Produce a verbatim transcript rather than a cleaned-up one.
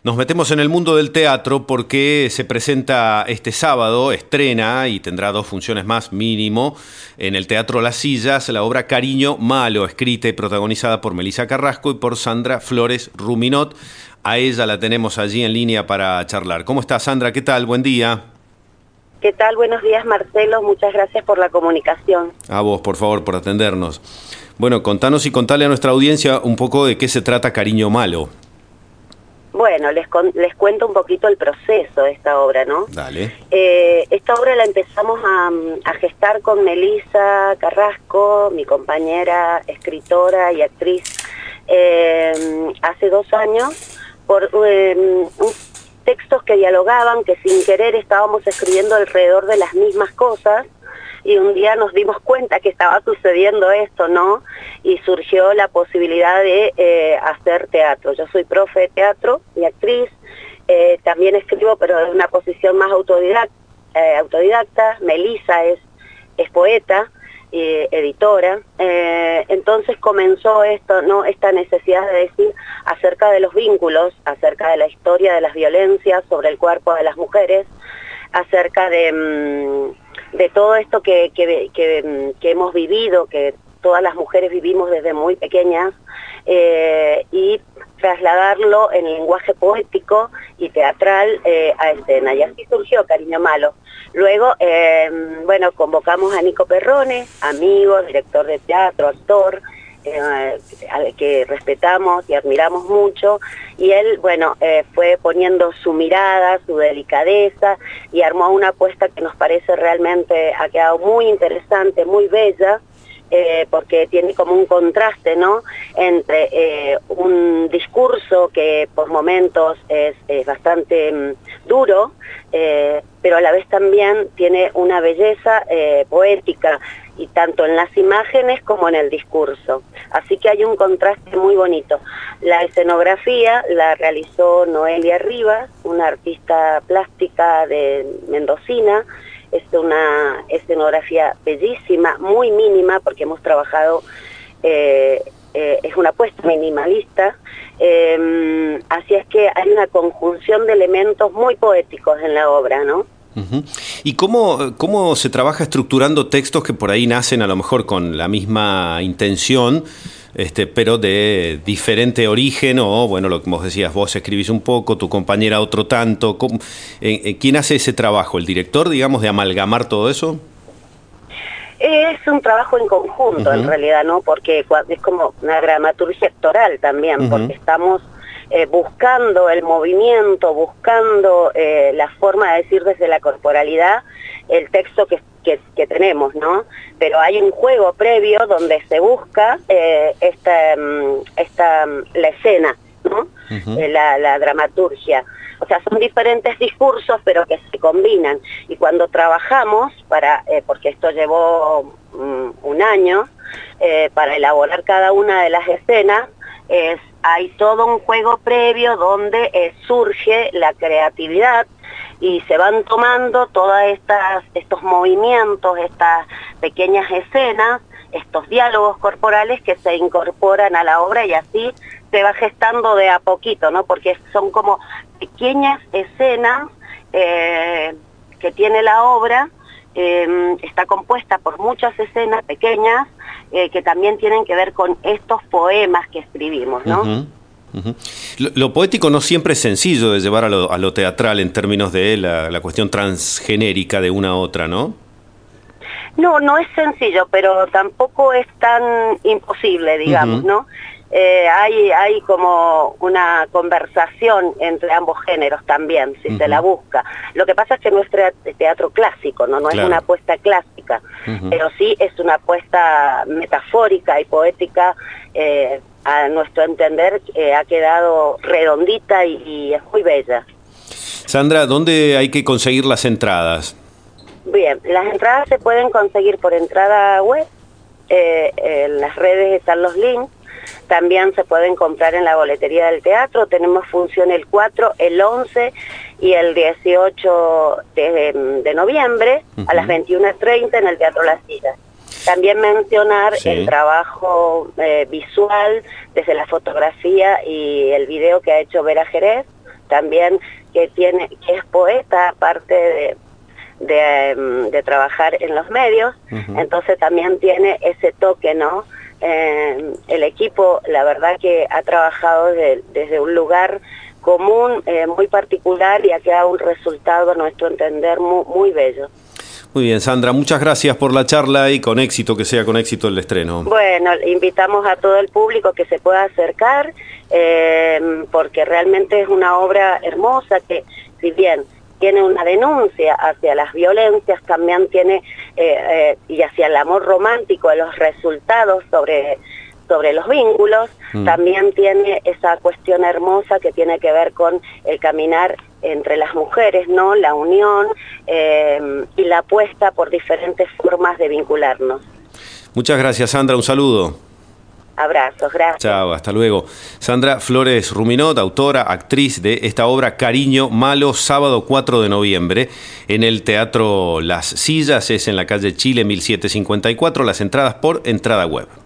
Nos metemos en el mundo del teatro porque se presenta este sábado, estrena y tendrá dos funciones más mínimo en el Teatro Las Sillas, la obra Cariño Malo, escrita y protagonizada por Melissa Carrasco y por Sandra Flores Ruminot. A ella la tenemos allí en línea para charlar. ¿Cómo está, Sandra? ¿Qué tal? Buen día. ¿Qué tal? Buenos días, Marcelo. Muchas gracias por la comunicación. A vos, por favor, por atendernos. Bueno, contanos y contale a nuestra audiencia un poco de qué se trata Cariño Malo. Bueno, les, con, les cuento un poquito el proceso de esta obra, ¿no? Dale. Eh, esta obra la empezamos a, a gestar con Melissa Carrasco, mi compañera, escritora y actriz, eh, hace dos años, por eh, textos que dialogaban, que sin querer estábamos escribiendo alrededor de las mismas cosas, y un día nos dimos cuenta que estaba sucediendo esto, ¿no? Y surgió la posibilidad de eh, hacer teatro. Yo soy profe de teatro y actriz, eh, también escribo, pero de una posición más autodidacta. Eh, autodidacta. Melissa es, es poeta, eh, editora. Eh, entonces comenzó esto, ¿no? Esta necesidad de decir acerca de los vínculos, acerca de la historia de las violencias sobre el cuerpo de las mujeres, acerca de... Mmm, de todo esto que, que, que, que hemos vivido, que todas las mujeres vivimos desde muy pequeñas, eh, y trasladarlo en lenguaje poético y teatral eh, a escena. Y así surgió Cariño Malo. Luego, eh, bueno, convocamos a Nico Perrone, amigo, director de teatro, actor, Eh, al que respetamos y admiramos mucho, y él, bueno, eh, fue poniendo su mirada, su delicadeza, y armó una apuesta que nos parece realmente, ha quedado muy interesante, muy bella, eh, porque tiene como un contraste, ¿no?, entre eh, un discurso que por momentos es, es bastante mm, duro, eh, pero a la vez también tiene una belleza eh, poética, y tanto en las imágenes como en el discurso. Así que hay un contraste muy bonito. La escenografía la realizó Noelia Rivas, una artista plástica de mendocina. Es una escenografía bellísima, muy mínima, porque hemos trabajado, eh, eh, es una apuesta minimalista, eh, así es que hay una conjunción de elementos muy poéticos en la obra, ¿no? Uh-huh. ¿Y cómo, cómo se trabaja estructurando textos que por ahí nacen a lo mejor con la misma intención, este, pero de diferente origen? O, bueno, lo que vos decías, vos escribís un poco, tu compañera otro tanto. ¿Cómo, eh, ¿Quién hace ese trabajo? ¿El director, digamos, de amalgamar todo eso? Es un trabajo en conjunto, uh-huh, en realidad, ¿no? Porque es como una dramaturgia actoral también, uh-huh, porque estamos... Eh, buscando el movimiento, buscando eh, la forma de decir desde la corporalidad el texto que, que, que tenemos, ¿no? Pero hay un juego previo donde se busca eh, esta, esta, la escena, ¿no? Uh-huh. eh, la, la dramaturgia. O sea, son diferentes discursos, pero que se combinan. Y cuando trabajamos, para eh, porque esto llevó um, un año, eh, para elaborar cada una de las escenas, es hay todo un juego previo donde eh, surge la creatividad y se van tomando todos estos movimientos, estas pequeñas escenas, estos diálogos corporales que se incorporan a la obra, y así se va gestando de a poquito, ¿no? Porque son como pequeñas escenas eh, que tiene la obra. Eh, está compuesta por muchas escenas pequeñas eh, que también tienen que ver con estos poemas que escribimos, ¿no? Uh-huh, uh-huh. Lo, lo poético no siempre es sencillo de llevar a lo, a lo teatral en términos de la, la cuestión transgenérica de una a otra, ¿no? No, no es sencillo, pero tampoco es tan imposible, digamos, uh-huh, ¿no? Eh, hay, hay como una conversación entre ambos géneros también, si uh-huh, se la busca. Lo que pasa es que no es teatro clásico, no, no claro, es una apuesta clásica, uh-huh, pero sí es una apuesta metafórica y poética, eh, a nuestro entender eh, ha quedado redondita y, y es muy bella. Sandra, ¿dónde hay que conseguir las entradas? Bien, las entradas se pueden conseguir por entrada web, eh, en las redes están los links. También se pueden comprar en la boletería del teatro. Tenemos función el cuatro, el once y el dieciocho de, de noviembre, uh-huh, a las veintiuna treinta en el Teatro Las Sillas. También mencionar sí. el trabajo eh, visual desde la fotografía y el video que ha hecho Vera Jerez, también que tiene, que es poeta, aparte de, de, de trabajar en los medios, uh-huh. Entonces también tiene ese toque, ¿no? Eh, el equipo, la verdad que ha trabajado de, desde un lugar común, eh, muy particular, y ha quedado un resultado, a nuestro entender, muy, muy bello. Muy bien, Sandra, muchas gracias por la charla y con éxito, que sea con éxito el estreno. Bueno, invitamos a todo el público que se pueda acercar, eh, porque realmente es una obra hermosa que, si bien tiene una denuncia hacia las violencias, también tiene, eh, eh, y hacia el amor romántico, de los resultados sobre, sobre los vínculos, mm. también tiene esa cuestión hermosa que tiene que ver con el caminar entre las mujeres, ¿no? La unión eh, y la apuesta por diferentes formas de vincularnos. Muchas gracias, Sandra, un saludo. Abrazos, gracias. Chao, hasta luego. Sandra Flores Ruminot, autora, actriz de esta obra Cariño Malo, sábado cuatro de noviembre, en el Teatro Las Sillas, es en la calle Chile mil setecientos cincuenta y cuatro, las entradas por entrada web.